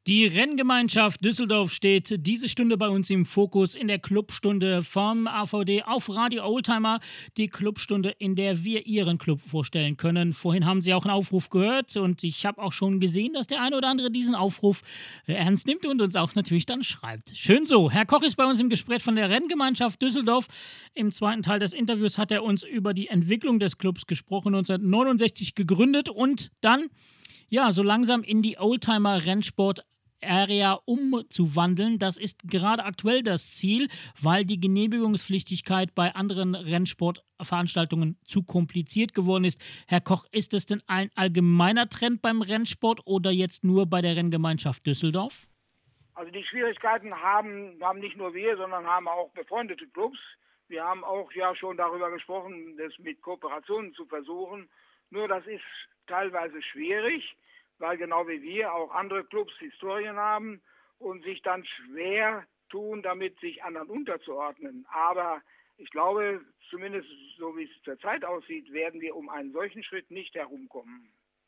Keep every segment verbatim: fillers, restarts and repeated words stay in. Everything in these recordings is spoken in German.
Die Renngemeinschaft Düsseldorf steht diese Stunde bei uns im Fokus in der Clubstunde vom A V D auf Radio Oldtimer. Die Clubstunde, in der wir Ihren Club vorstellen können. Vorhin haben Sie auch einen Aufruf gehört und ich habe auch schon gesehen, dass der eine oder andere diesen Aufruf äh, ernst nimmt und uns auch natürlich dann schreibt. Schön so. Herr Koch ist bei uns im Gespräch von der Renngemeinschaft Düsseldorf. Im zweiten Teil des Interviews hat er uns über die Entwicklung des Clubs gesprochen, neunzehnhundertneunundsechzig gegründet und dann ja so langsam in die Oldtimer-Rennsport Area umzuwandeln. Das ist gerade aktuell das Ziel, weil die Genehmigungspflichtigkeit bei anderen Rennsportveranstaltungen zu kompliziert geworden ist. Herr Koch, ist es denn ein allgemeiner Trend beim Rennsport oder jetzt nur bei der Renngemeinschaft Düsseldorf? Also die Schwierigkeiten haben, haben nicht nur wir, sondern haben auch befreundete Clubs. Wir haben auch ja schon darüber gesprochen, das mit Kooperationen zu versuchen. Nur das ist teilweise schwierig, weil genau wie wir auch andere Clubs Historien haben und sich dann schwer tun, damit sich anderen unterzuordnen. Aber ich glaube, zumindest so wie es zurzeit aussieht, werden wir um einen solchen Schritt nicht herumkommen.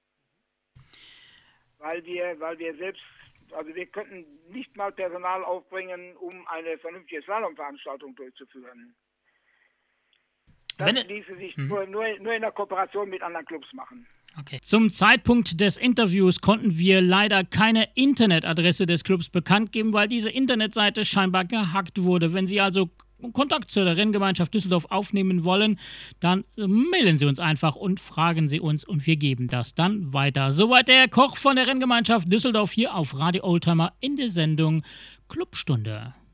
Weil wir, weil wir selbst, also wir könnten nicht mal Personal aufbringen, um eine vernünftige Slalomveranstaltung durchzuführen. Das Wenn ließe sich mhm. nur, nur, nur in der Kooperation mit anderen Clubs machen. Okay. Zum Zeitpunkt des Interviews konnten wir leider keine Internetadresse des Clubs bekannt geben, weil diese Internetseite scheinbar gehackt wurde. Wenn Sie also Kontakt zur Renngemeinschaft Düsseldorf aufnehmen wollen, dann mailen Sie uns einfach und fragen Sie uns und wir geben das dann weiter. Soweit der Koch von der Renngemeinschaft Düsseldorf hier auf Radio Oldtimer in der Sendung Clubstunde.